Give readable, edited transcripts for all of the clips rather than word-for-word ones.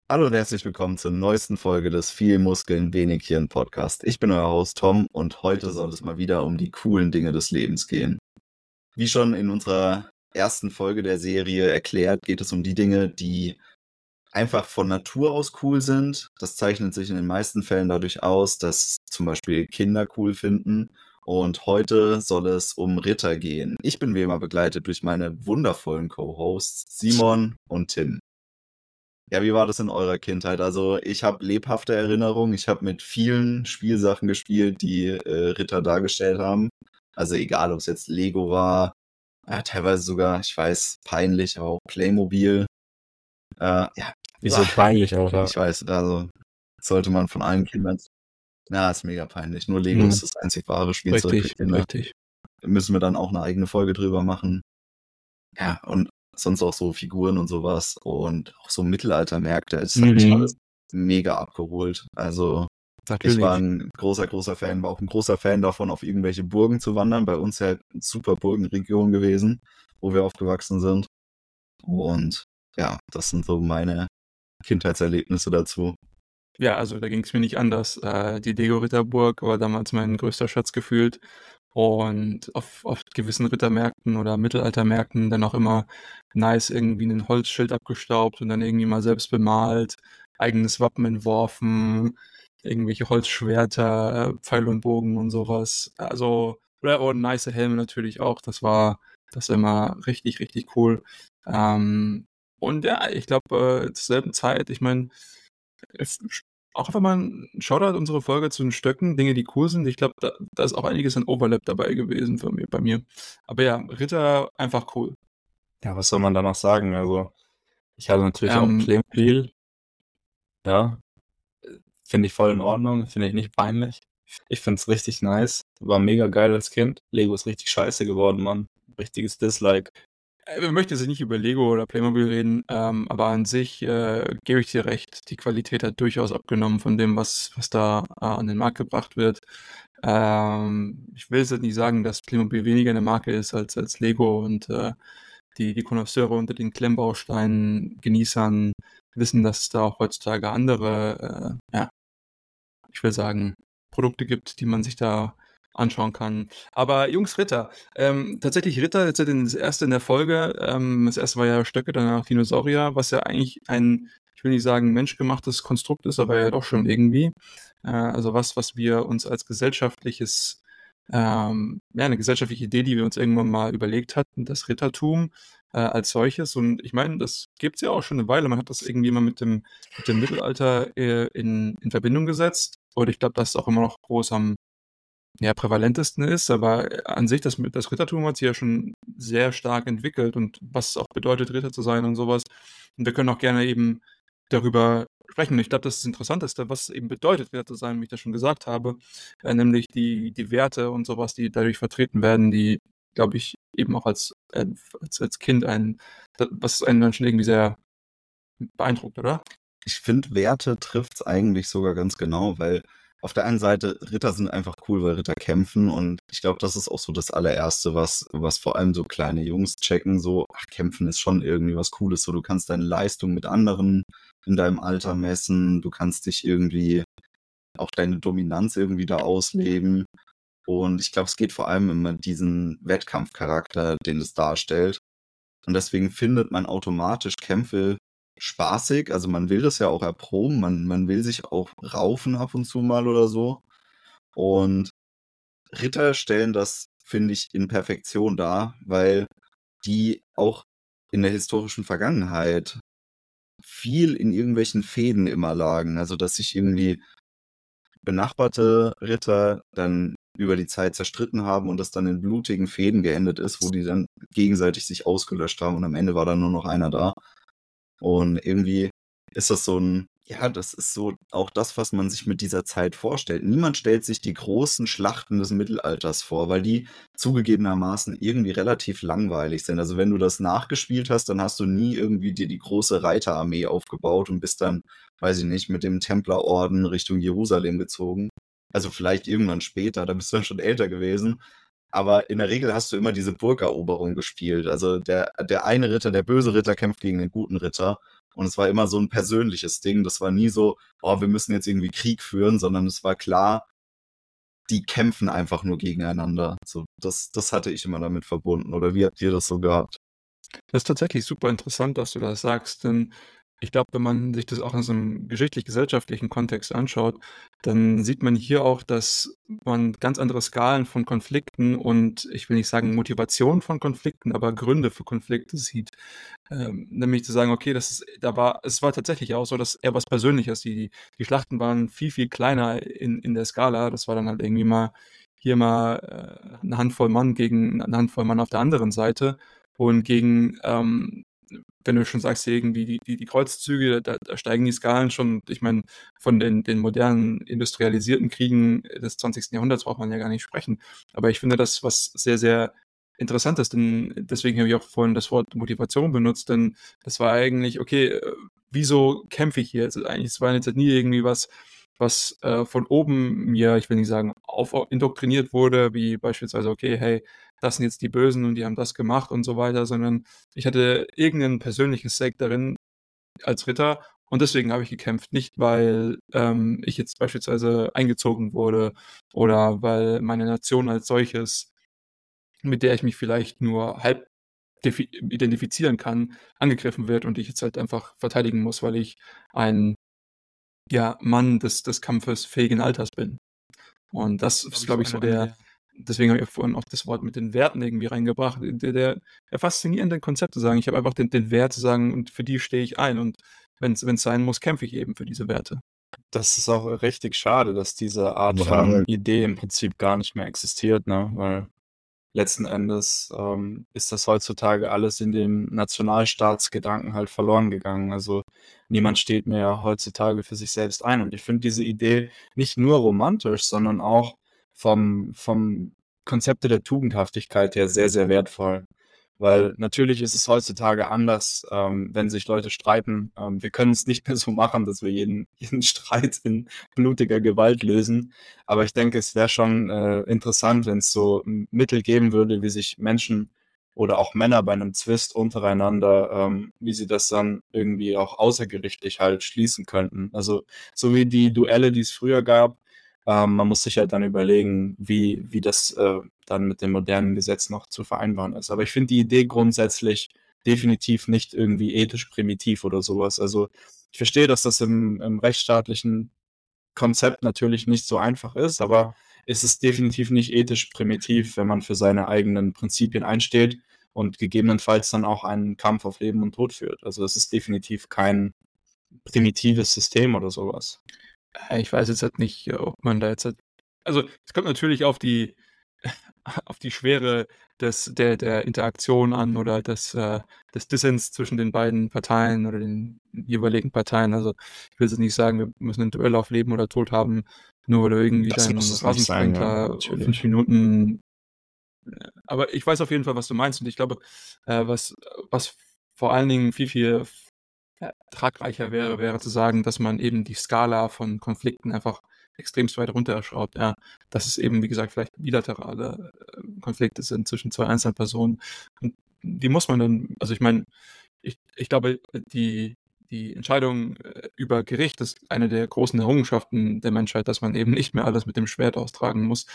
Hallo und herzlich willkommen zur neuesten Folge des Viel Muskeln, wenig Hirn Podcast. Ich bin euer Host Tom und heute soll es mal wieder um die coolen Dinge des Lebens gehen. Wie schon in unserer ersten Folge der Serie erklärt, geht es um die Dinge, die einfach von Natur aus cool sind. Das zeichnet sich in den meisten Fällen dadurch aus, dass zum Beispiel Kinder cool finden. Und heute soll es um Ritter gehen. Ich bin wie immer begleitet durch meine wundervollen Co-Hosts Simon und Tim. Ja, wie war das in eurer Kindheit? Also ich habe lebhafte Erinnerungen. Ich habe mit vielen Spielsachen gespielt, die Ritter dargestellt haben. Also egal, ob es jetzt Lego war, teilweise sogar, ich weiß, peinlich, aber auch Playmobil. Ja, Wieso peinlich, Alter? ich weiß, also sollte man von allen Kindern... Na, ist mega peinlich. Nur Lego ist das einzig wahre Spielzeug für Kinder. Richtig. Da müssen wir dann auch eine eigene Folge drüber machen. Ja, und sonst auch so Figuren und sowas und auch so Mittelaltermärkte. Es hat mich alles mega abgeholt. Also ich war ein großer Fan, war auch ein großer Fan davon, auf irgendwelche Burgen zu wandern. Bei uns ja eine super Burgenregion gewesen, wo wir aufgewachsen sind. Und ja, das sind so meine Kindheitserlebnisse dazu. Ja, also da ging es mir nicht anders. Die Lego-Ritterburg war damals mein größter Schatz gefühlt. Und auf gewissen Rittermärkten oder Mittelaltermärkten dann auch immer nice irgendwie ein Holzschild abgestaubt und dann irgendwie mal selbst bemalt, eigenes Wappen entworfen, irgendwelche Holzschwerter, Pfeil und Bogen und sowas. Also, und nice Helme natürlich auch. Das war immer richtig, richtig cool. Und ja, ich glaube, zur selben Zeit, ich meine, auch einfach mal ein Shoutout an unsere Folge zu den Stöcken, Dinge, die cool sind. Ich glaube, da ist auch einiges an Overlap dabei gewesen bei mir. Aber ja, Ritter einfach cool. Ja, was soll man da noch sagen? Also, ich hatte natürlich auch Playmobil. Ja, finde ich voll in Ordnung, finde ich nicht peinlich. Ich finde es richtig nice. War mega geil als Kind. Lego ist richtig scheiße geworden, Mann. Richtiges Dislike. Wir möchten jetzt nicht über Lego oder Playmobil reden, aber an sich gebe ich dir recht. Die Qualität hat durchaus abgenommen von dem, was da an den Markt gebracht wird. Ich will jetzt nicht sagen, dass Playmobil weniger eine Marke ist als Lego und die Connoisseure unter den Klemmbausteinen, Genießern wissen, dass es da auch heutzutage andere, ich will sagen, Produkte gibt, die man sich da anschauen kann. Aber Jungs, Ritter. Tatsächlich Ritter, jetzt das erste in der Folge. Das erste war ja Stöcke, danach Dinosaurier, was ja eigentlich ein, ich will nicht sagen menschgemachtes Konstrukt ist, aber ja doch schon irgendwie. Also was wir uns als gesellschaftliches, eine gesellschaftliche Idee, die wir uns irgendwann mal überlegt hatten, das Rittertum als solches. Und ich meine, das gibt es ja auch schon eine Weile. Man hat das irgendwie immer mit dem Mittelalter in Verbindung gesetzt. Und ich glaube, das ist auch immer noch groß am prävalentesten ist, aber an sich, das Rittertum hat sich ja schon sehr stark entwickelt und was es auch bedeutet, Ritter zu sein und sowas. Und wir können auch gerne eben darüber sprechen. Und ich glaube, das ist das Interessanteste, was es eben bedeutet, Ritter zu sein, wie ich das schon gesagt habe, nämlich die Werte und sowas, die dadurch vertreten werden, die, glaube ich, eben auch als Kind was einen dann schon irgendwie sehr beeindruckt, oder? Ich finde, Werte trifft es eigentlich sogar ganz genau, weil auf der einen Seite, Ritter sind einfach cool, weil Ritter kämpfen und ich glaube, das ist auch so das allererste, was vor allem so kleine Jungs checken, so, ach, kämpfen ist schon irgendwie was Cooles, so, du kannst deine Leistung mit anderen in deinem Alter messen, du kannst dich irgendwie, auch deine Dominanz irgendwie da ausleben und ich glaube, es geht vor allem immer diesen Wettkampfcharakter, den es darstellt und deswegen findet man automatisch Kämpfe spaßig, also man will das ja auch erproben, man will sich auch raufen ab und zu mal oder so. Und Ritter stellen das, finde ich, in Perfektion dar, weil die auch in der historischen Vergangenheit viel in irgendwelchen Fäden immer lagen. Also dass sich irgendwie benachbarte Ritter dann über die Zeit zerstritten haben und das dann in blutigen Fäden geendet ist, wo die dann gegenseitig sich ausgelöscht haben und am Ende war dann nur noch einer da. Und irgendwie ist das so das ist so auch das, was man sich mit dieser Zeit vorstellt. Niemand stellt sich die großen Schlachten des Mittelalters vor, weil die zugegebenermaßen irgendwie relativ langweilig sind. Also wenn du das nachgespielt hast, dann hast du nie irgendwie dir die große Reiterarmee aufgebaut und bist dann, weiß ich nicht, mit dem Templerorden Richtung Jerusalem gezogen. Also vielleicht irgendwann später, da bist du dann schon älter gewesen. Aber in der Regel hast du immer diese Burgeroberung gespielt. Also der eine Ritter, der böse Ritter kämpft gegen den guten Ritter. Und es war immer so ein persönliches Ding. Das war nie so, oh, wir müssen jetzt irgendwie Krieg führen, sondern es war klar, die kämpfen einfach nur gegeneinander. So, das hatte ich immer damit verbunden. Oder wie habt ihr das so gehabt? Das ist tatsächlich super interessant, dass du das sagst, denn ich glaube, wenn man sich das auch in so einem geschichtlich-gesellschaftlichen Kontext anschaut, dann sieht man hier auch, dass man ganz andere Skalen von Konflikten und ich will nicht sagen Motivation von Konflikten, aber Gründe für Konflikte sieht. Nämlich zu sagen, okay, es war tatsächlich auch so, dass eher was Persönliches. Die Schlachten waren viel, viel kleiner in der Skala. Das war dann halt irgendwie mal eine Handvoll Mann gegen eine Handvoll Mann auf der anderen Seite. Und gegen, wenn du schon sagst, irgendwie die Kreuzzüge, da steigen die Skalen schon. Ich meine, von den modernen industrialisierten Kriegen des 20. Jahrhunderts braucht man ja gar nicht sprechen. Aber ich finde das was sehr, sehr Interessantes, denn deswegen habe ich auch vorhin das Wort Motivation benutzt, denn das war eigentlich, okay, wieso kämpfe ich hier? Also eigentlich, es war jetzt nie irgendwie was von oben mir, ich will nicht sagen, indoktriniert wurde, wie beispielsweise, okay, hey, das sind jetzt die Bösen und die haben das gemacht und so weiter, sondern ich hatte irgendeinen persönlichen Stake darin als Ritter und deswegen habe ich gekämpft. Nicht, weil ich jetzt beispielsweise eingezogen wurde oder weil meine Nation als solches, mit der ich mich vielleicht nur halb identifizieren kann, angegriffen wird und ich jetzt halt einfach verteidigen muss, weil ich ein Mann des Kampfes fähigen Alters bin. Und das ist, glaube ich, so deswegen habe ich vorhin auch das Wort mit den Werten irgendwie reingebracht, der faszinierende Konzept zu sagen, ich habe einfach den Wert zu sagen und für die stehe ich ein und wenn es sein muss, kämpfe ich eben für diese Werte. Das ist auch richtig schade, dass diese Art von Idee im Prinzip gar nicht mehr existiert, ne? Weil letzten Endes ist das heutzutage alles in dem Nationalstaatsgedanken halt verloren gegangen. Also niemand steht mehr heutzutage für sich selbst ein. Und ich finde diese Idee nicht nur romantisch, sondern auch vom Konzepte der Tugendhaftigkeit her sehr, sehr wertvoll. Weil natürlich ist es heutzutage anders, wenn sich Leute streiten. Wir können es nicht mehr so machen, dass wir jeden Streit in blutiger Gewalt lösen. Aber ich denke, es wäre schon interessant, wenn es so Mittel geben würde, wie sich Menschen oder auch Männer bei einem Zwist untereinander, wie sie das dann irgendwie auch außergerichtlich halt schließen könnten. Also so wie die Duelle, die es früher gab. Man muss sich halt dann überlegen, wie das dann mit dem modernen Gesetz noch zu vereinbaren ist. Aber ich finde die Idee grundsätzlich definitiv nicht irgendwie ethisch primitiv oder sowas. Also ich verstehe, dass das im rechtsstaatlichen Konzept natürlich nicht so einfach ist, aber es ist definitiv nicht ethisch primitiv, wenn man für seine eigenen Prinzipien einsteht und gegebenenfalls dann auch einen Kampf auf Leben und Tod führt. Also es ist definitiv kein primitives System oder sowas. Ich weiß jetzt halt nicht, ob man da jetzt halt, also es kommt natürlich auf die Schwere der Interaktion an oder des Dissens zwischen den beiden Parteien oder den jeweiligen Parteien. Also ich will jetzt nicht sagen, wir müssen ein Duell auf Leben oder Tod haben, nur weil du irgendwie deinen Rasensprenkler 5 Minuten. Aber ich weiß auf jeden Fall, was du meinst und ich glaube, was vor allen Dingen viel, viel tragreicher wäre zu sagen, dass man eben die Skala von Konflikten einfach extremst weit runterschraubt. Ja, dass es eben, wie gesagt, vielleicht bilaterale Konflikte sind zwischen zwei einzelnen Personen. Und die muss man dann, also ich meine, ich glaube, die Entscheidung über Gericht ist eine der großen Errungenschaften der Menschheit, dass man eben nicht mehr alles mit dem Schwert austragen muss.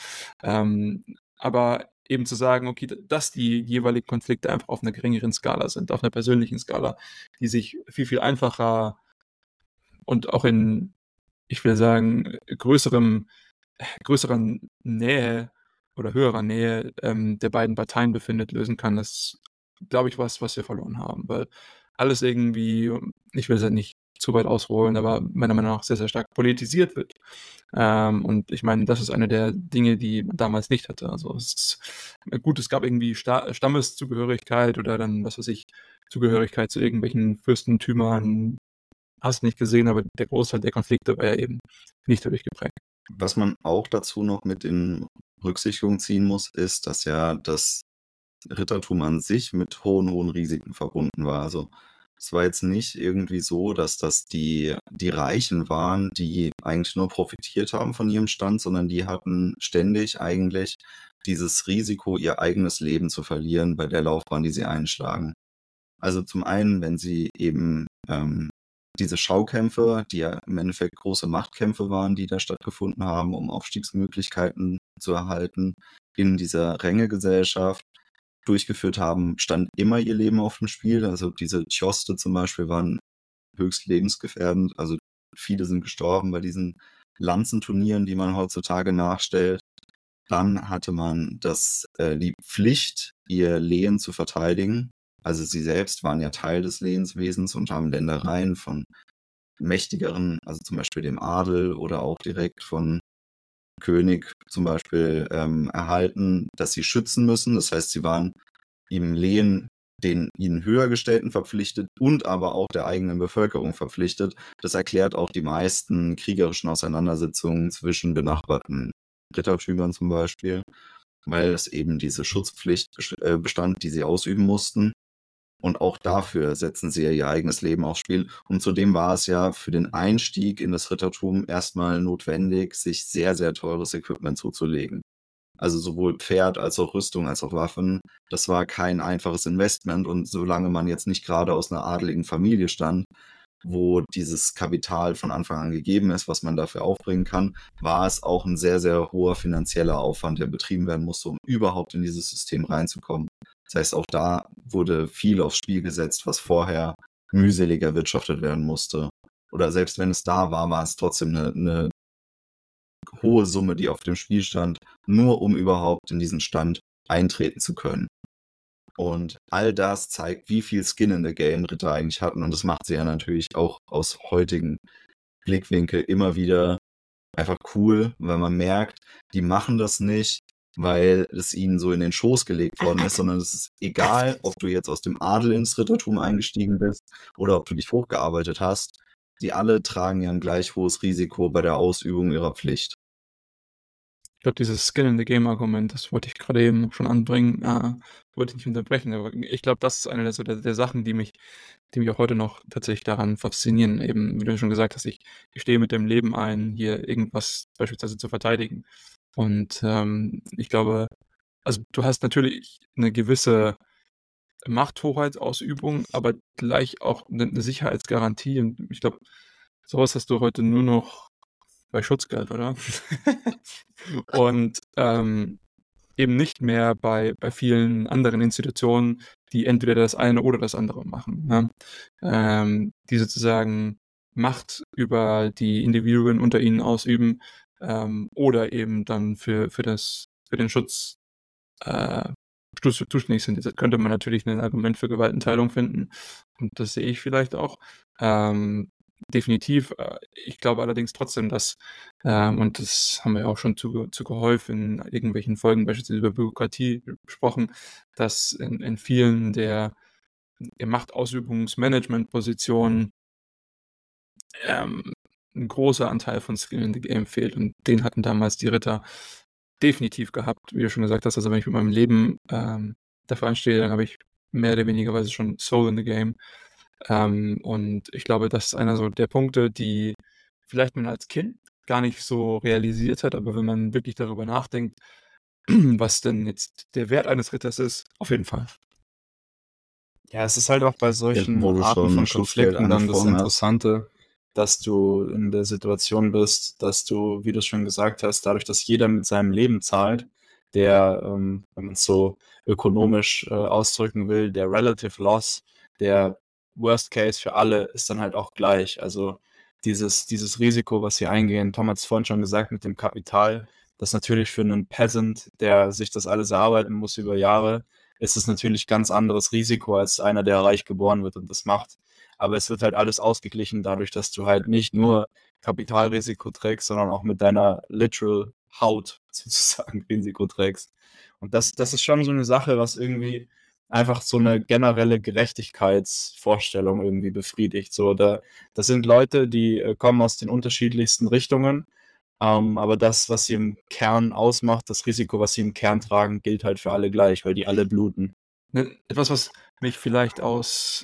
Aber eben zu sagen, okay, dass die jeweiligen Konflikte einfach auf einer geringeren Skala sind, auf einer persönlichen Skala, die sich viel, viel einfacher und auch in, ich will sagen, größerer Nähe oder höherer Nähe der beiden Parteien befindet, lösen kann, das ist, glaube ich, was wir verloren haben. Weil alles irgendwie, ich will es halt nicht zu weit ausholen, aber meiner Meinung nach sehr, sehr stark politisiert wird. Und ich meine, das ist eine der Dinge, die man damals nicht hatte. Also es gab irgendwie Stammeszugehörigkeit oder dann, was weiß ich, Zugehörigkeit zu irgendwelchen Fürstentümern. Hast nicht gesehen, aber der Großteil der Konflikte war ja eben nicht dadurch geprägt. Was man auch dazu noch mit in Berücksichtigung ziehen muss, ist, dass ja das Rittertum an sich mit hohen Risiken verbunden war. Also es war jetzt nicht irgendwie so, dass das die Reichen waren, die eigentlich nur profitiert haben von ihrem Stand, sondern die hatten ständig eigentlich dieses Risiko, ihr eigenes Leben zu verlieren bei der Laufbahn, die sie einschlagen. Also zum einen, wenn sie eben diese Schaukämpfe, die ja im Endeffekt große Machtkämpfe waren, die da stattgefunden haben, um Aufstiegsmöglichkeiten zu erhalten, in dieser Rängegesellschaft durchgeführt haben, stand immer ihr Leben auf dem Spiel. Also diese Tjoste zum Beispiel waren höchst lebensgefährdend. Also viele sind gestorben bei diesen Lanzenturnieren, die man heutzutage nachstellt. Dann hatte man die Pflicht, ihr Lehen zu verteidigen. Also sie selbst waren ja Teil des Lehenswesens und haben Ländereien von mächtigeren, also zum Beispiel dem Adel oder auch direkt von König zum Beispiel erhalten, dass sie schützen müssen. Das heißt, sie waren im Lehen den ihnen Höhergestellten verpflichtet und aber auch der eigenen Bevölkerung verpflichtet. Das erklärt auch die meisten kriegerischen Auseinandersetzungen zwischen benachbarten Rittertümern zum Beispiel, weil es eben diese Schutzpflicht bestand, die sie ausüben mussten. Und auch dafür setzen sie ihr eigenes Leben aufs Spiel. Und zudem war es ja für den Einstieg in das Rittertum erstmal notwendig, sich sehr, sehr teures Equipment zuzulegen. Also sowohl Pferd als auch Rüstung als auch Waffen. Das war kein einfaches Investment. Und solange man jetzt nicht gerade aus einer adeligen Familie stand, wo dieses Kapital von Anfang an gegeben ist, was man dafür aufbringen kann, war es auch ein sehr, sehr hoher finanzieller Aufwand, der betrieben werden musste, um überhaupt in dieses System reinzukommen. Das heißt, auch da wurde viel aufs Spiel gesetzt, was vorher mühselig erwirtschaftet werden musste. Oder selbst wenn es da war, war es trotzdem eine hohe Summe, die auf dem Spiel stand, nur um überhaupt in diesen Stand eintreten zu können. Und all das zeigt, wie viel Skin in the Game Ritter eigentlich hatten. Und das macht sie ja natürlich auch aus heutigen Blickwinkel immer wieder einfach cool, weil man merkt, die machen das nicht, weil es ihnen so in den Schoß gelegt worden ist, sondern es ist egal, ob du jetzt aus dem Adel ins Rittertum eingestiegen bist oder ob du dich hochgearbeitet hast. Die alle tragen ja ein gleich hohes Risiko bei der Ausübung ihrer Pflicht. Ich glaube, dieses Skin-in-the-Game-Argument, das wollte ich gerade eben schon anbringen, wollte ich nicht unterbrechen, aber ich glaube, das ist eine der Sachen, die mich auch heute noch tatsächlich daran faszinieren. Eben, wie du schon gesagt hast, ich stehe mit dem Leben ein, hier irgendwas beispielsweise zu verteidigen. Und ich glaube, also du hast natürlich eine gewisse Machthoheitsausübung, aber gleich auch eine Sicherheitsgarantie. Und ich glaube, sowas hast du heute nur noch bei Schutzgeld, oder? Und eben nicht mehr bei vielen anderen Institutionen, die entweder das eine oder das andere machen. Ne? Die sozusagen Macht über die Individuen unter ihnen ausüben oder eben dann für den Schutz zuständig sind. Jetzt könnte man natürlich ein Argument für Gewaltenteilung finden und das sehe ich vielleicht auch. Definitiv. Ich glaube allerdings trotzdem, dass, und das haben wir auch schon zu gehäuft in irgendwelchen Folgen, beispielsweise über Bürokratie gesprochen, dass in vielen der Machtausübungsmanagement-Positionen ein großer Anteil von Skill in the Game fehlt und den hatten damals die Ritter definitiv gehabt, wie du schon gesagt hast. Also wenn ich mit meinem Leben dafür einstehe, dann habe ich mehr oder weniger weise schon Soul in the Game. Und ich glaube, das ist einer so der Punkte, die vielleicht man als Kind gar nicht so realisiert hat, aber wenn man wirklich darüber nachdenkt, was denn jetzt der Wert eines Ritters ist, auf jeden Fall. Ja, es ist halt auch bei solchen Arten von Konflikten dann das Interessante, dass du in der Situation bist, dass du, wie du schon gesagt hast, dadurch, dass jeder mit seinem Leben zahlt, der, wenn man es so ökonomisch ausdrücken will, der Relative Loss, der Worst Case für alle ist dann halt auch gleich. Also dieses Risiko, was sie eingehen, Tom hat es vorhin schon gesagt, mit dem Kapital, das natürlich für einen Peasant, der sich das alles erarbeiten muss über Jahre, ist es natürlich ganz anderes Risiko als einer, der reich geboren wird und das macht. Aber es wird halt alles ausgeglichen dadurch, dass du halt nicht nur Kapitalrisiko trägst, sondern auch mit deiner literal Haut sozusagen Risiko trägst. Und das ist schon so eine Sache, was irgendwie einfach so eine generelle Gerechtigkeitsvorstellung irgendwie befriedigt. So, das sind Leute, die kommen aus den unterschiedlichsten Richtungen, aber das, was sie im Kern ausmacht, das Risiko, was sie im Kern tragen, gilt halt für alle gleich, weil die alle bluten. Etwas, was mich vielleicht aus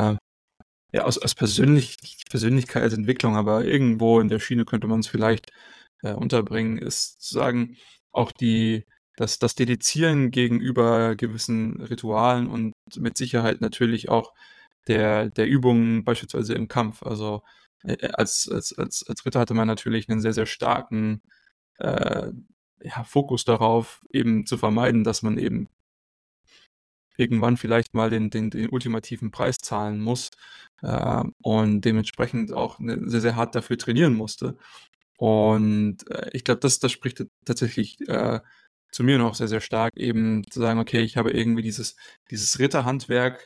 Persönlichkeitsentwicklung, aber irgendwo in der Schiene könnte man es vielleicht unterbringen, ist zu sagen, auch das Dedizieren gegenüber gewissen Ritualen und mit Sicherheit natürlich auch der Übungen beispielsweise im Kampf. Also als Ritter hatte man natürlich einen sehr, sehr starken Fokus darauf, eben zu vermeiden, dass man eben irgendwann vielleicht mal den ultimativen Preis zahlen muss und dementsprechend auch sehr, sehr hart dafür trainieren musste. Und ich glaube, das spricht tatsächlich zu mir noch sehr, sehr stark, eben zu sagen, okay, ich habe irgendwie dieses Ritterhandwerk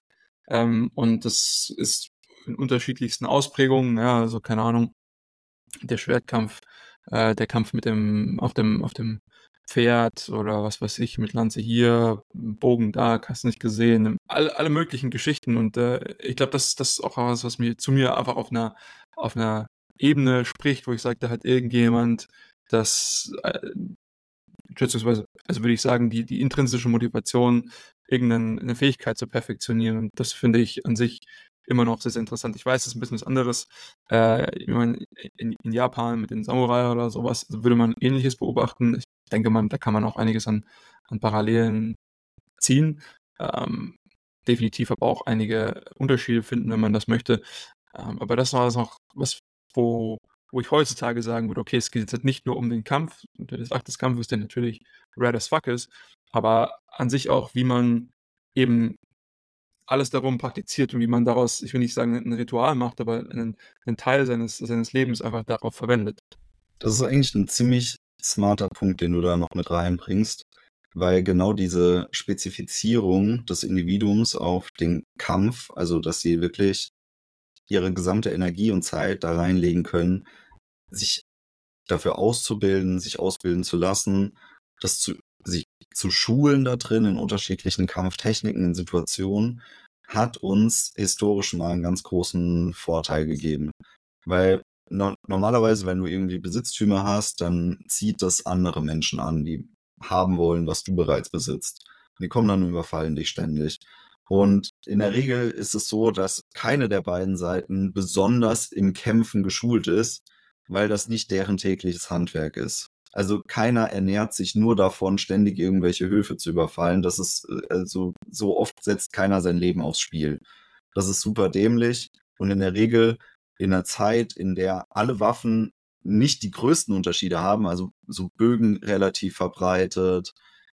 und das ist in unterschiedlichsten Ausprägungen, ja, also keine Ahnung, der Schwertkampf, der Kampf auf dem Pferd oder was weiß ich, mit Lanze hier, Bogen da, hast nicht gesehen, alle möglichen Geschichten. Und ich glaube, das ist auch was mir zu mir einfach auf einer Ebene spricht, wo ich sage, da hat irgendjemand das, schätzungsweise, also würde ich sagen, die intrinsische Motivation, irgendeine Fähigkeit zu perfektionieren. Und das finde ich an sich immer noch sehr, sehr interessant. Ich weiß, das ist ein bisschen was anderes. Ich meine, in Japan mit den Samurai oder sowas würde man Ähnliches beobachten. Ich denke, da kann man auch einiges an Parallelen ziehen. Definitiv aber auch einige Unterschiede finden, wenn man das möchte. Aber das war noch was, wo ich heutzutage sagen würde, okay, es geht jetzt nicht nur um den Kampf, des Akt des Kampfes, der natürlich rad as fuck ist, aber an sich auch, wie man eben alles darum praktiziert und wie man daraus, ich will nicht sagen, ein Ritual macht, aber einen Teil seines Lebens einfach darauf verwendet. Das ist eigentlich ein ziemlich smarter Punkt, den du da noch mit reinbringst, weil genau diese Spezifizierung des Individuums auf den Kampf, also dass sie wirklich ihre gesamte Energie und Zeit da reinlegen können, sich dafür auszubilden, sich ausbilden zu lassen, sich zu schulen da drin in unterschiedlichen Kampftechniken, in Situationen, hat uns historisch mal einen ganz großen Vorteil gegeben. Weil normalerweise, wenn du irgendwie Besitztümer hast, dann zieht das andere Menschen an, die haben wollen, was du bereits besitzt. Die kommen dann und überfallen dich ständig. Und in der Regel ist es so, dass keine der beiden Seiten besonders im Kämpfen geschult ist, weil das nicht deren tägliches Handwerk ist. Also keiner ernährt sich nur davon, ständig irgendwelche Höfe zu überfallen. Das ist also so oft setzt keiner sein Leben aufs Spiel. Das ist super dämlich und in der Regel in einer Zeit, in der alle Waffen nicht die größten Unterschiede haben, also so Bögen relativ verbreitet,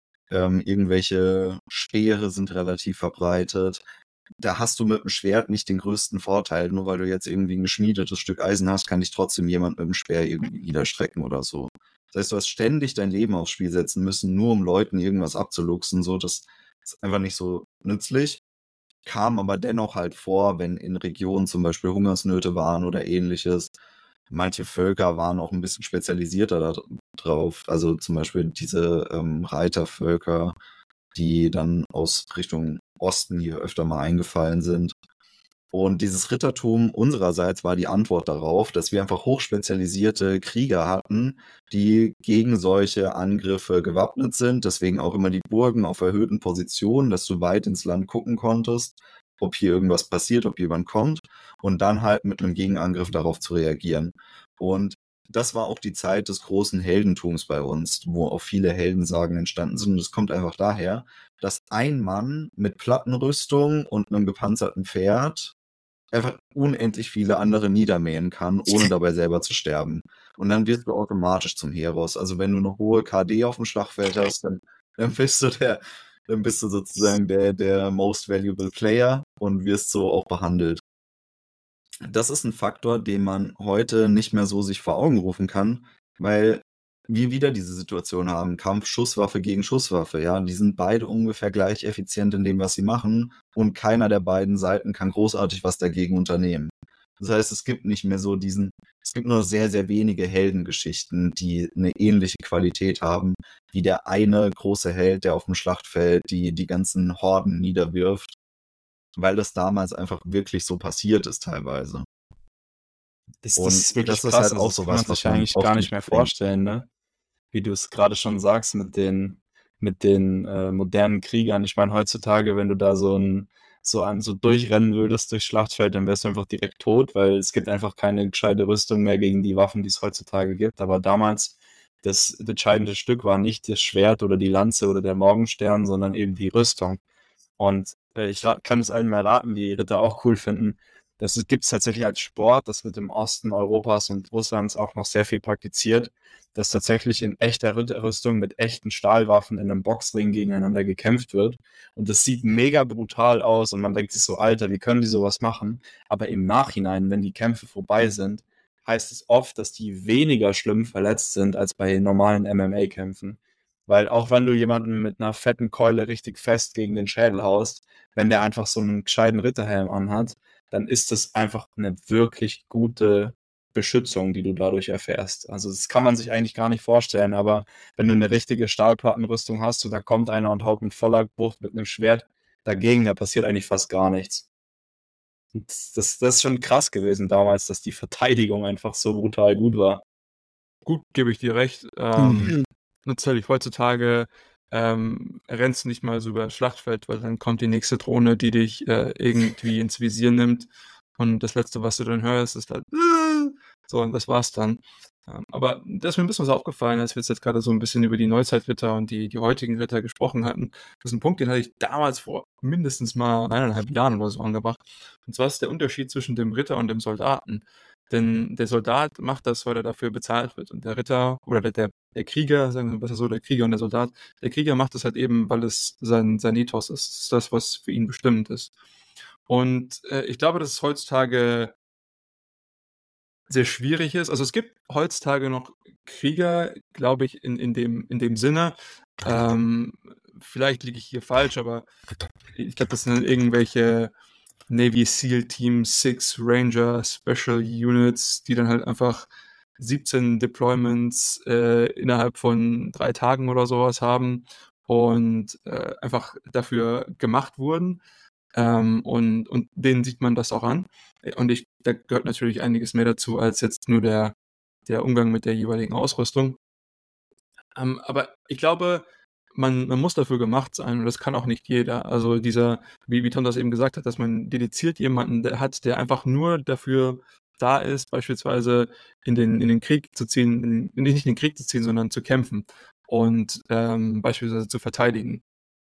irgendwelche Speere sind relativ verbreitet. Da hast du mit dem Schwert nicht den größten Vorteil. Nur weil du jetzt irgendwie ein geschmiedetes Stück Eisen hast, kann dich trotzdem jemand mit dem Speer irgendwie niederstrecken oder so. Das heißt, du hast ständig dein Leben aufs Spiel setzen müssen, nur um Leuten irgendwas abzuluxen. So, das ist einfach nicht so nützlich. Kam aber dennoch halt vor, wenn in Regionen zum Beispiel Hungersnöte waren oder ähnliches. Manche Völker waren auch ein bisschen spezialisierter drauf. Also zum Beispiel diese Reitervölker, die dann aus Richtung Osten hier öfter mal eingefallen sind. Und dieses Rittertum unsererseits war die Antwort darauf, dass wir einfach hochspezialisierte Krieger hatten, die gegen solche Angriffe gewappnet sind. Deswegen auch immer die Burgen auf erhöhten Positionen, dass du weit ins Land gucken konntest, ob hier irgendwas passiert, ob jemand kommt und dann halt mit einem Gegenangriff darauf zu reagieren. Und das war auch die Zeit des großen Heldentums bei uns, wo auch viele Heldensagen entstanden sind. Und es kommt einfach daher, dass ein Mann mit Plattenrüstung und einem gepanzerten Pferd einfach unendlich viele andere niedermähen kann, ohne dabei selber zu sterben. Und dann wirst du automatisch zum Heros. Also wenn du eine hohe KD auf dem Schlachtfeld hast, dann bist du sozusagen der most valuable Player und wirst so auch behandelt. Das ist ein Faktor, den man heute nicht mehr so sich vor Augen rufen kann, weil wir wieder diese Situation haben, Kampf Schusswaffe gegen Schusswaffe, ja, die sind beide ungefähr gleich effizient in dem, was sie machen und keiner der beiden Seiten kann großartig was dagegen unternehmen. Das heißt, es gibt nicht mehr so es gibt nur sehr, sehr wenige Heldengeschichten, die eine ähnliche Qualität haben, wie der eine große Held, der auf dem Schlachtfeld die ganzen Horden niederwirft, weil das damals einfach wirklich so passiert ist teilweise. Das ist wirklich krass, halt also auch das so kann man was, was sich man eigentlich oft gar nicht nicht mehr bedenkt. vorstellen, ne? Wie du es gerade schon sagst mit den modernen Kriegern. Ich meine, heutzutage, wenn du da so durchrennen würdest durchs Schlachtfeld, dann wärst du einfach direkt tot, weil es gibt einfach keine gescheite Rüstung mehr gegen die Waffen, die es heutzutage gibt. Aber damals, das entscheidende Stück war nicht das Schwert oder die Lanze oder der Morgenstern, sondern eben die Rüstung. Und ich kann es allen mal raten, die Ritter auch cool finden. Das gibt es tatsächlich als Sport, das wird im Osten Europas und Russlands auch noch sehr viel praktiziert, dass tatsächlich in echter Ritterrüstung mit echten Stahlwaffen in einem Boxring gegeneinander gekämpft wird. Und das sieht mega brutal aus und man denkt sich so, Alter, wie können die sowas machen? Aber im Nachhinein, wenn die Kämpfe vorbei sind, heißt es oft, dass die weniger schlimm verletzt sind als bei normalen MMA-Kämpfen. Weil auch wenn du jemanden mit einer fetten Keule richtig fest gegen den Schädel haust, wenn der einfach so einen gescheiten Ritterhelm anhat, dann ist das einfach eine wirklich gute Beschützung, die du dadurch erfährst. Also das kann man sich eigentlich gar nicht vorstellen, aber wenn du eine richtige Stahlplattenrüstung hast und da kommt einer und haut mit voller Wucht mit einem Schwert dagegen, da passiert eigentlich fast gar nichts. Und das ist schon krass gewesen damals, dass die Verteidigung einfach so brutal gut war. Gut, gebe ich dir recht. Natürlich, heutzutage rennst du nicht mal so über das Schlachtfeld, weil dann kommt die nächste Drohne, die dich irgendwie ins Visier nimmt und das Letzte, was du dann hörst, ist halt so, und das war's dann. Aber das ist mir ein bisschen was aufgefallen, als wir jetzt gerade so ein bisschen über die Neuzeitritter und die heutigen Ritter gesprochen hatten. Das ist ein Punkt, den hatte ich damals vor mindestens mal 1,5 Jahren oder so angebracht. Und zwar ist der Unterschied zwischen dem Ritter und dem Soldaten. Denn der Soldat macht das, weil er dafür bezahlt wird. Und der Ritter oder der Krieger, sagen wir besser so, der Krieger und der Soldat, der Krieger macht das halt eben, weil es sein Ethos ist. Das ist das, was für ihn bestimmt ist. Und ich glaube, dass es heutzutage sehr schwierig ist. Also es gibt heutzutage noch Krieger, glaube ich, in dem Sinne. Vielleicht liege ich hier falsch, aber ich glaube, das sind irgendwelche Navy SEAL Team 6 Ranger Special Units, die dann halt einfach 17 Deployments innerhalb von 3 Tagen oder sowas haben und einfach dafür gemacht wurden. Und denen sieht man das auch an. Und da gehört natürlich einiges mehr dazu, als jetzt nur der Umgang mit der jeweiligen Ausrüstung. Aber ich glaube, man muss dafür gemacht sein und das kann auch nicht jeder. Also wie Tom das eben gesagt hat, dass man dediziert jemanden hat, der einfach nur dafür da ist, beispielsweise in den Krieg zu ziehen, nicht in den Krieg zu ziehen, sondern zu kämpfen und beispielsweise zu verteidigen.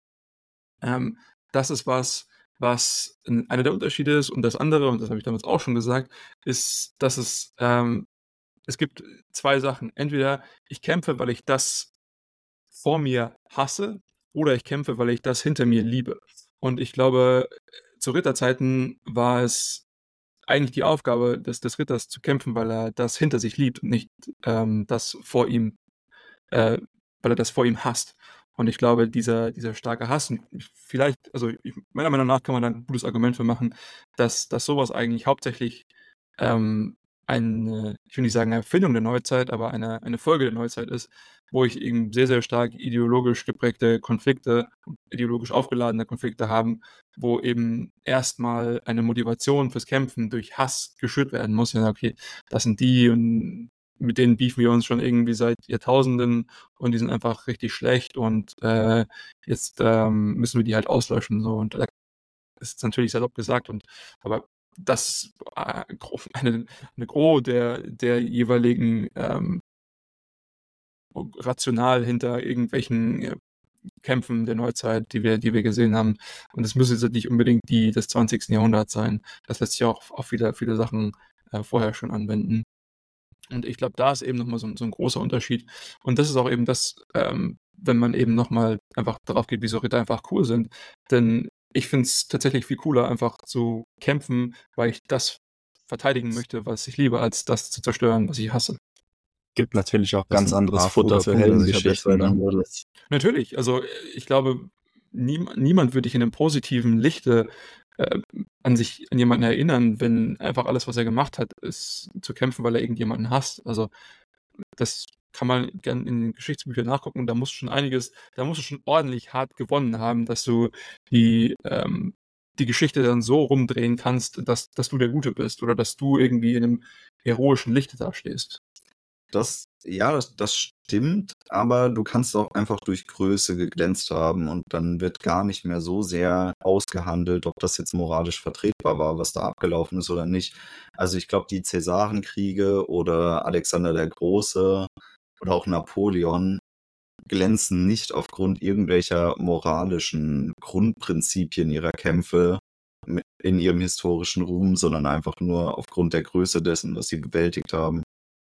Das ist was einer der Unterschiede ist. Und das andere, und das habe ich damals auch schon gesagt, ist, dass es gibt 2 Sachen. Entweder ich kämpfe, weil ich das vor mir hasse, oder ich kämpfe, weil ich das hinter mir liebe. Und ich glaube, zu Ritterzeiten war es eigentlich die Aufgabe des Ritters zu kämpfen, weil er das hinter sich liebt und nicht das vor ihm, weil er das vor ihm hasst. Und ich glaube, dieser starke Hass, vielleicht, also meiner Meinung nach kann man da ein gutes Argument für machen, dass sowas eigentlich hauptsächlich ich will nicht sagen eine Erfindung der Neuzeit, aber eine Folge der Neuzeit ist, wo ich eben sehr, sehr stark ideologisch geprägte Konflikte, ideologisch aufgeladene Konflikte haben, wo eben erstmal eine Motivation fürs Kämpfen durch Hass geschürt werden muss. Ja, okay, das sind die und mit denen beefen wir uns schon irgendwie seit Jahrtausenden und die sind einfach richtig schlecht und jetzt müssen wir die halt auslöschen. So. Und das ist natürlich salopp gesagt, aber das eine Gros der jeweiligen rational hinter irgendwelchen Kämpfen der Neuzeit, die wir gesehen haben. Und es müssen jetzt nicht unbedingt die des 20. Jahrhunderts sein. Das lässt sich auch auf viele Sachen vorher schon anwenden. Und ich glaube, da ist eben nochmal so ein großer Unterschied. Und das ist auch eben das, wenn man eben nochmal einfach darauf geht, wieso Ritter einfach cool sind. Denn ich finde es tatsächlich viel cooler, einfach zu kämpfen, weil ich das verteidigen möchte, was ich liebe, als das zu zerstören, was ich hasse. Gibt natürlich auch ganz anderes Futter für Heldengeschichten. Ne? Natürlich, also ich glaube, niemand würde dich in einem positiven Lichte an jemanden erinnern, wenn einfach alles, was er gemacht hat, ist zu kämpfen, weil er irgendjemanden hasst. Also das kann man gerne in den Geschichtsbüchern nachgucken. Da musst du schon ordentlich hart gewonnen haben, dass du die Geschichte dann so rumdrehen kannst, dass du der Gute bist oder dass du irgendwie in einem heroischen Lichte dastehst. Das stimmt, aber du kannst auch einfach durch Größe geglänzt haben und dann wird gar nicht mehr so sehr ausgehandelt, ob das jetzt moralisch vertretbar war, was da abgelaufen ist oder nicht. Also ich glaube, die Cäsarenkriege oder Alexander der Große oder auch Napoleon, glänzen nicht aufgrund irgendwelcher moralischen Grundprinzipien ihrer Kämpfe in ihrem historischen Ruhm, sondern einfach nur aufgrund der Größe dessen, was sie bewältigt haben.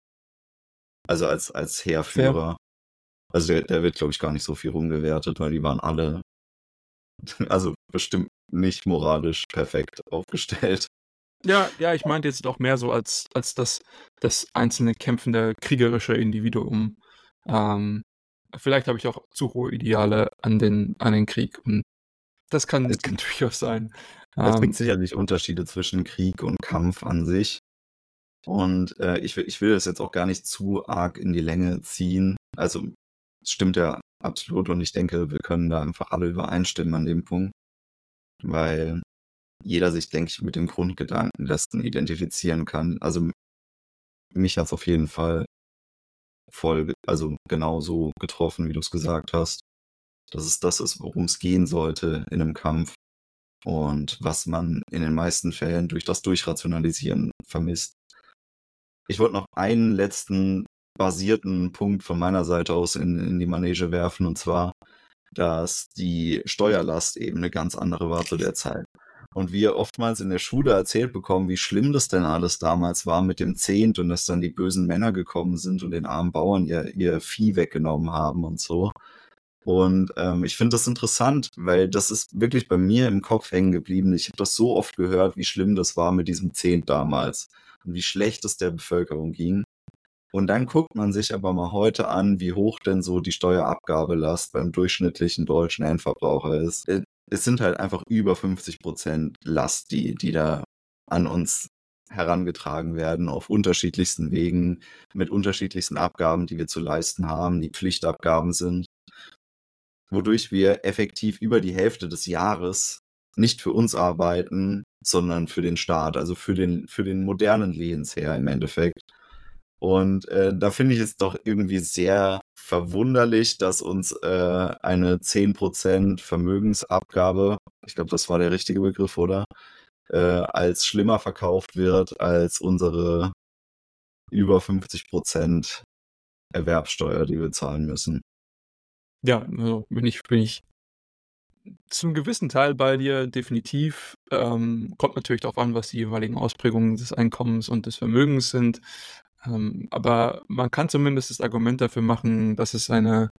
Also als Heerführer. Also der wird, glaube ich, gar nicht so viel rumgewertet, weil die waren alle, also bestimmt nicht moralisch perfekt aufgestellt. Ja, ich meinte jetzt doch mehr so als das einzelne kämpfende kriegerische Individuum. Vielleicht habe ich auch zu hohe Ideale an den Krieg und das kann durchaus sein. Es gibt sicherlich Unterschiede zwischen Krieg und Kampf an sich. Und ich will das jetzt auch gar nicht zu arg in die Länge ziehen. Also es stimmt ja absolut und ich denke, wir können da einfach alle übereinstimmen an dem Punkt, weil jeder sich, denke ich, mit dem Grundgedanken dessen identifizieren kann. Also mich hat es auf jeden Fall also genau so getroffen, wie du es gesagt hast, dass es das ist, worum es gehen sollte in einem Kampf und was man in den meisten Fällen durch das Durchrationalisieren vermisst. Ich wollte noch einen letzten basierten Punkt von meiner Seite aus in die Manege werfen, und zwar, dass die Steuerlast eben eine ganz andere war zu der Zeit. Und wir oftmals in der Schule erzählt bekommen, wie schlimm das denn alles damals war mit dem Zehnt und dass dann die bösen Männer gekommen sind und den armen Bauern ihr Vieh weggenommen haben und so. Und ich finde das interessant, weil das ist wirklich bei mir im Kopf hängen geblieben. Ich habe das so oft gehört, wie schlimm das war mit diesem Zehnt damals und wie schlecht es der Bevölkerung ging. Und dann guckt man sich aber mal heute an, wie hoch denn so die Steuerabgabelast beim durchschnittlichen deutschen Endverbraucher ist. Es sind halt einfach über 50% Last, die da an uns herangetragen werden, auf unterschiedlichsten Wegen, mit unterschiedlichsten Abgaben, die wir zu leisten haben, die Pflichtabgaben sind, wodurch wir effektiv über die Hälfte des Jahres nicht für uns arbeiten, sondern für den Staat, also für den modernen Lehensherr im Endeffekt. Und da finde ich es doch irgendwie sehr verwunderlich, dass uns eine 10% Vermögensabgabe, ich glaube, das war der richtige Begriff, oder? Als schlimmer verkauft wird als unsere über 50% Erwerbsteuer, die wir zahlen müssen. Ja, also bin ich zum gewissen Teil bei dir, definitiv. Kommt natürlich darauf an, was die jeweiligen Ausprägungen des Einkommens und des Vermögens sind. Aber man kann zumindest das Argument dafür machen, dass es eine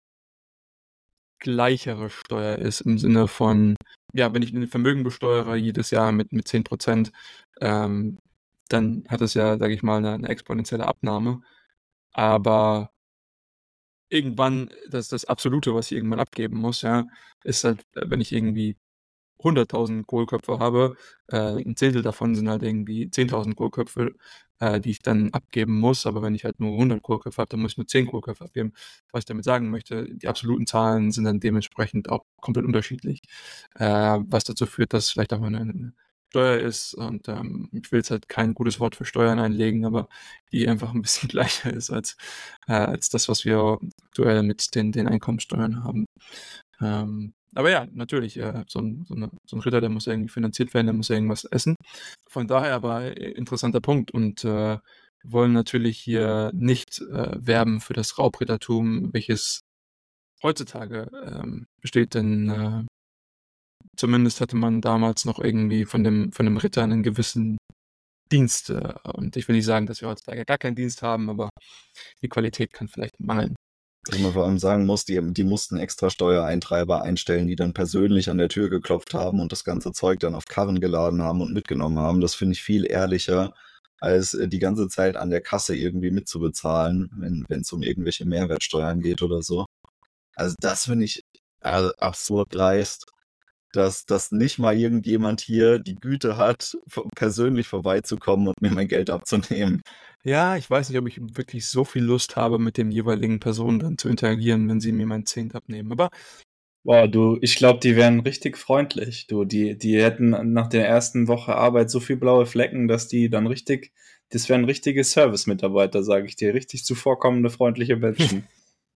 gleichere Steuer ist, im Sinne von, ja, wenn ich ein Vermögen besteuere jedes Jahr mit 10%, dann hat es ja, sage ich mal, eine exponentielle Abnahme. Aber irgendwann, das Absolute, was ich irgendwann abgeben muss, ja, ist halt, wenn ich irgendwie 100.000 Kohlköpfe habe, ein Zehntel davon sind halt irgendwie 10.000 Kohlköpfe, die ich dann abgeben muss. Aber wenn ich halt nur 100 Kohlköpfe habe, dann muss ich nur 10 Kohlköpfe abgeben. Was ich damit sagen möchte, die absoluten Zahlen sind dann dementsprechend auch komplett unterschiedlich. Was dazu führt, dass es vielleicht auch eine Steuer ist. Und ich will jetzt halt kein gutes Wort für Steuern einlegen, aber die einfach ein bisschen gleicher ist als das, was wir aktuell mit den Einkommensteuern haben. Aber ja, natürlich, so ein Ritter, der muss irgendwie finanziert werden, der muss irgendwas essen. Von daher aber interessanter Punkt. Und wir wollen natürlich hier nicht werben für das Raubrittertum, welches heutzutage besteht, denn zumindest hatte man damals noch irgendwie von dem Ritter einen gewissen Dienst. Und ich will nicht sagen, dass wir heutzutage gar keinen Dienst haben, aber die Qualität kann vielleicht mangeln. Was man vor allem sagen muss, die mussten extra Steuereintreiber einstellen, die dann persönlich an der Tür geklopft haben und das ganze Zeug dann auf Karren geladen haben und mitgenommen haben. Das finde ich viel ehrlicher, als die ganze Zeit an der Kasse irgendwie mitzubezahlen, wenn es um irgendwelche Mehrwertsteuern geht oder so. Also das finde ich absurd dreist, dass nicht mal irgendjemand hier die Güte hat, persönlich vorbeizukommen und mir mein Geld abzunehmen. Ja, ich weiß nicht, ob ich wirklich so viel Lust habe, mit den jeweiligen Personen dann zu interagieren, wenn sie mir mein Zehnt abnehmen. Aber boah, ich glaube, die wären richtig freundlich. Die hätten nach der ersten Woche Arbeit so viel blaue Flecken, dass die dann das wären richtige Service-Mitarbeiter, sage ich dir. Richtig zuvorkommende, freundliche Menschen.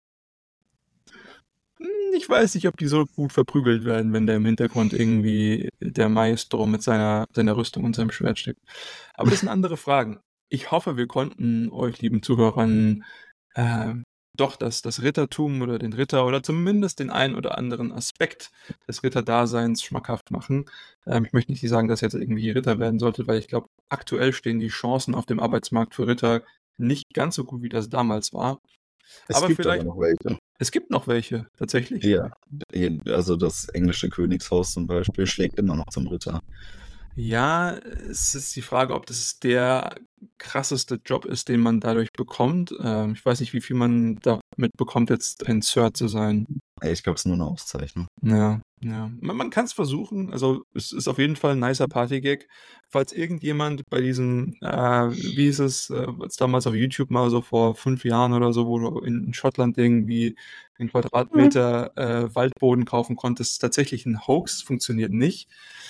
Ich weiß nicht, ob die so gut verprügelt werden, wenn da im Hintergrund irgendwie der Maestro mit seiner Rüstung und seinem Schwert steckt. Aber das sind andere Fragen. Ich hoffe, wir konnten euch, lieben Zuhörern, doch das Rittertum oder den Ritter oder zumindest den einen oder anderen Aspekt des Ritterdaseins schmackhaft machen. Ich möchte nicht sagen, dass jetzt irgendwie Ritter werden sollte, weil ich glaube, aktuell stehen die Chancen auf dem Arbeitsmarkt für Ritter nicht ganz so gut, wie das damals war. Es gibt aber noch welche. Es gibt noch welche, tatsächlich. Ja, also das englische Königshaus zum Beispiel schlägt immer noch zum Ritter. Ja, es ist die Frage, ob das der krasseste Job ist, den man dadurch bekommt. Ich weiß nicht, wie viel man damit bekommt, jetzt ein Sir zu sein. Ich glaube, es ist nur eine Auszeichnung. Ja. Man kann es versuchen. Also es ist auf jeden Fall ein nicer Party-Gag. Falls irgendjemand bei diesem, wie ist es, was damals auf YouTube mal so vor 5 Jahren oder so, wo du in Schottland irgendwie einen Quadratmeter Waldboden kaufen konntest, tatsächlich ein Hoax, funktioniert nicht.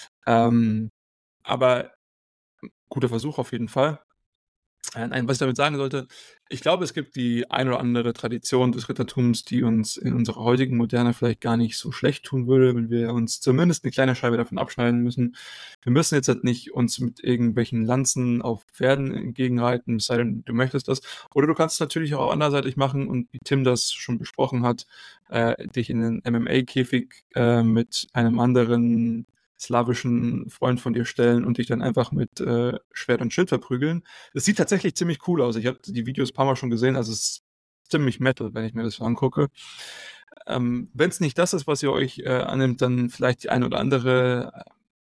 Aber guter Versuch auf jeden Fall. Nein, was ich damit sagen sollte, ich glaube, es gibt die ein oder andere Tradition des Rittertums, die uns in unserer heutigen Moderne vielleicht gar nicht so schlecht tun würde, wenn wir uns zumindest eine kleine Scheibe davon abschneiden müssen. Wir müssen jetzt halt nicht uns mit irgendwelchen Lanzen auf Pferden entgegenreiten, es sei denn, du möchtest das. Oder du kannst es natürlich auch anderseitig machen und wie Tim das schon besprochen hat, dich in den MMA-Käfig mit einem anderen slawischen Freund von dir stellen und dich dann einfach mit Schwert und Schild verprügeln. Es sieht tatsächlich ziemlich cool aus. Ich habe die Videos ein paar Mal schon gesehen, also es ist ziemlich Metal, wenn ich mir das so angucke. Wenn es nicht das ist, was ihr euch annimmt, dann vielleicht die eine oder andere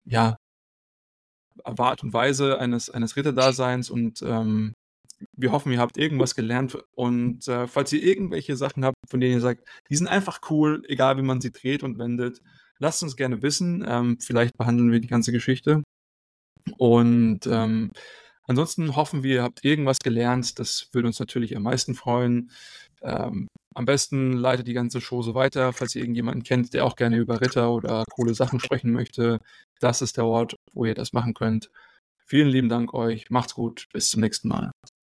Art und Weise eines Ritterdaseins und wir hoffen, ihr habt irgendwas gelernt und falls ihr irgendwelche Sachen habt, von denen ihr sagt, die sind einfach cool, egal wie man sie dreht und wendet, lasst uns gerne wissen. Vielleicht behandeln wir die ganze Geschichte. Und ansonsten hoffen wir, ihr habt irgendwas gelernt. Das würde uns natürlich am meisten freuen. Am besten leitet die ganze Show so weiter, falls ihr irgendjemanden kennt, der auch gerne über Ritter oder coole Sachen sprechen möchte. Das ist der Ort, wo ihr das machen könnt. Vielen lieben Dank euch. Macht's gut. Bis zum nächsten Mal.